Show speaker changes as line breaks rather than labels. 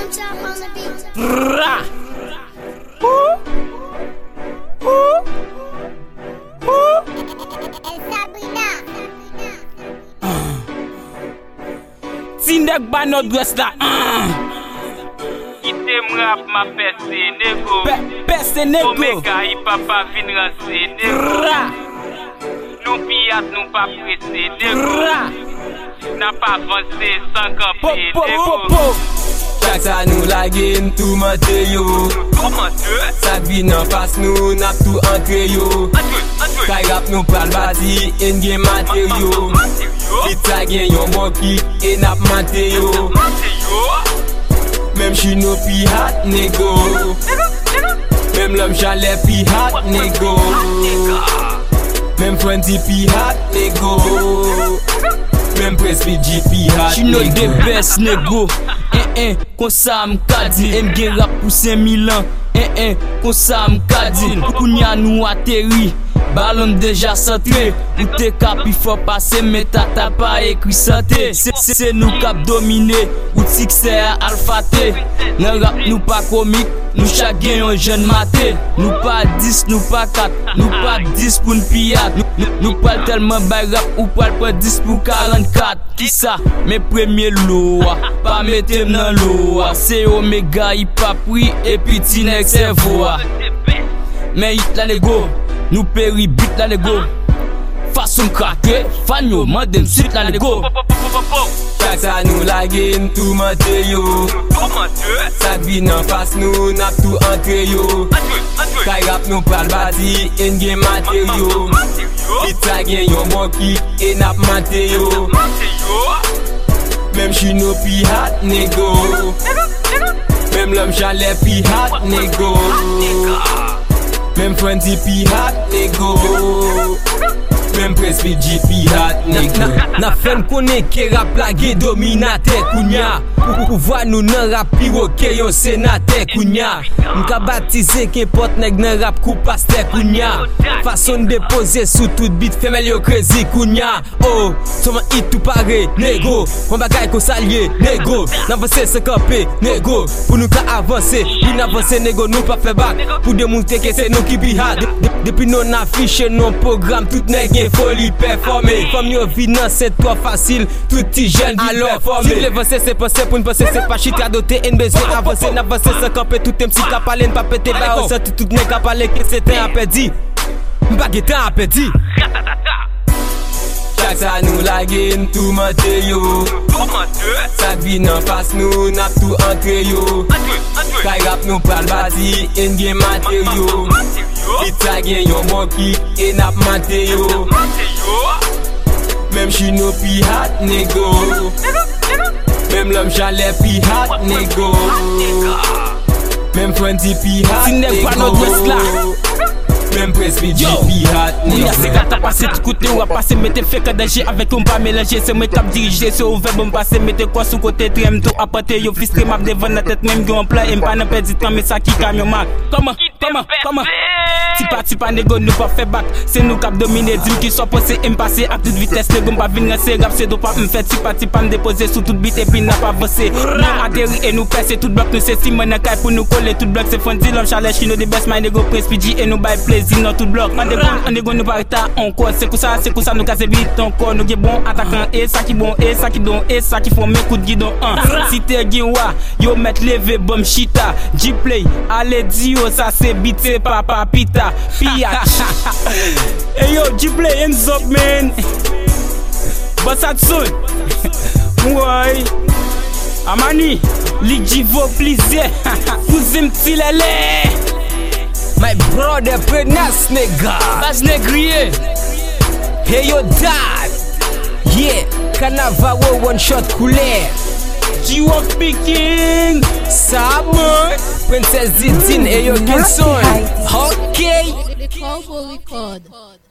Tindek ba notre dress la.
Ite mrap ma peste nego.
Peste nego.
Omega y papa vin rase nego. Nou piyat nou pa presse nego. N'a pas avancé sans camper nego.
Chaque ça nous la game tout menté yo. Ça vient en face nous n'a tout entré yo. Kay rap nous pral bati en game matériaux. Pizza gen yon monkey et n'a manté yo. Même chino pi hot nego. Même l'homme chalet pi hot nego. Même Frenzy pi hot nego. Même Presby pi hot
Chino
nego.
the best nego. Kon sa m'kadi m'gen rap pour 5000 ans. Kon sa m'kadi kounya nou atterri. Ballon déjà centré, ou te cap il faut passer mais t'as pas écrit santé. C'est nous cap dominé, ou succès alpha T. Nan rap nous pas comique, nous chacun un jeune maté. Nous pas 10, nous pas 4, nous pas 10 pour une pillade. Nous pas tellement bay rap ou pas 10 pour 44. Qui ça? Mes premiers lots, pas mettre dans l'eau. C'est Omega, il pas pris et puis Tinex c'est voix. Mais hit la nego. Nous péri but la nego. Façon craqué, fan yo, mandem suite la nego.
Chaque ça nous la game tout menté yo. Ça vient en face nous n'a tout entré yo. Kay rap nous pral bati en game matériaux. Pizza gen yon monkey et n'a manté yo. Même chino pi hot nego. Même l'homme chalet pi hot nego. Même Frenzy pi hot nego. Même Presby pi hot nego.
Na fen konen ke rap la gen dominate kounya. Pou voir nous nan rap piro ke yon senate kounya. M'ka batize ke pot nèg nan rap kou paste kounya. Façon de poser sous tout beat femelle yo crazy kounya. Oh, soman hit tout pare nego. On bagay ko salye nego. N'avancer se camper nego. Pour nous ka avancer, puis n'avancer nego nous pas fait back. Pour démontrer que c'est nous qui bi hard. Depuis nous affiché nos programmes tout nèg gen folie performer. Comme yo vinan c'est trop facile, tout petit jeune alors formé. Si l'avancer c'est penser pour une penser c'est pas chita doté en besoin avancer n'avancer sans camper tout un petit cap parler pas péter ba ça tout nèg ka parler que c'était à perdu. M'pa getan à perdu.
Chaque ça nous la game tout menté yo. Ça vient en face nous n'a tout entré yo. Kay rap nous pral bati en game matériaux. Pizza gen yon monkey et n'a manté yo. Même chino pi hot nego. Même l'homme chalet pi hot nego. Même Frenzy pi hot nego. Même Presby pi hot nego.
C'est quand t'as passé tout côté ou à passer mettez fait que danger avec on pas mélanger. C'est moi qui dirigé sur ouvert bon passer mettez quoi sous côté trem tout apporter yo frustré m'a devant la tête même gon plan et pas n'a perdu temps mais ça qui camion mal. Comment Ti pa nego nous pas fait back. C'est nous qui dominer dim qui soit passé et passer à toute vitesse nego pas venir c'est rap c'est do pas me fait ti pa me déposer sous toute bite et puis n'a pas avancé. Nous atterri et nous percer tout bloc nous c'est Simon na kay pour nous coller tout bloc c'est Fonzi l'homme Charles Chino de best my nego Presby et nous bail plaisir dans tout bloc. On nego nous pas retard encore c'est pour ça nous casse vite encore nous gen bon attaquant et ça qui bon et ça qui don et ça qui font mes coups de guidon. Si t'es guinwa yo mettre lever bom chita G-play allez dio ça c'est beat c'est papa pita Fiat. Hey yo, G-play hands up man. But that soon. Why? Amani, Ligivo please. Fouzim tilele.
My brother Prenas nigga.
Bas negriye.
Hey yo dad. Yeah, Cannavaro one shot couleur.
G-Walk speaking.
Saboy. Princess Zidine, hey yo Kinson. Okay.
Record.